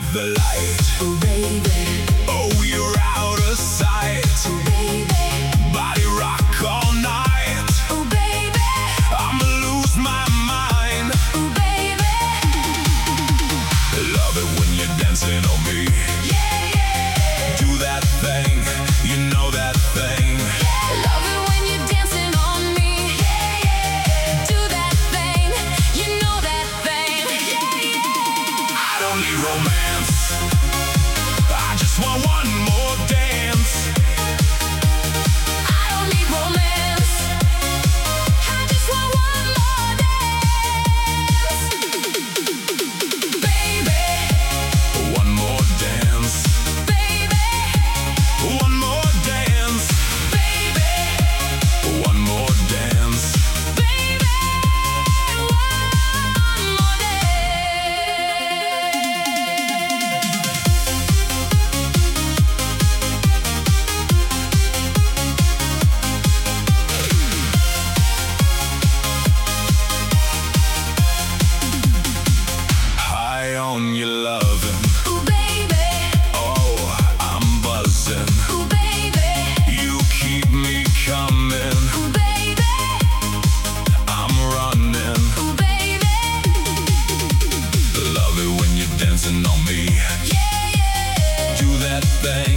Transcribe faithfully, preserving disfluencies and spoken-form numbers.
the light. Oh baby, Oh, you're out of sight. oh baby, Body rock all night. oh baby, I'ma lose my mind. oh baby, Love it when you're dancing on me. yeah, yeah. Do that thing, you know that thing. Love it when you're dancing on me, yeah, yeah. Do that thing, you know that thing, yeah, yeah. I don't need romance. I just want one more dance. I don't need romance. I just want one more dance, baby, One more dance. baby, One more dance. baby, One more dance. baby, one more dance. High on your loving. Ooh, baby, Oh, I'm buzzing. ooh, baby, You keep me coming. ooh, baby, I'm running. ooh, baby, Love it when you're dancing on me. yeah, yeah. Do that thing,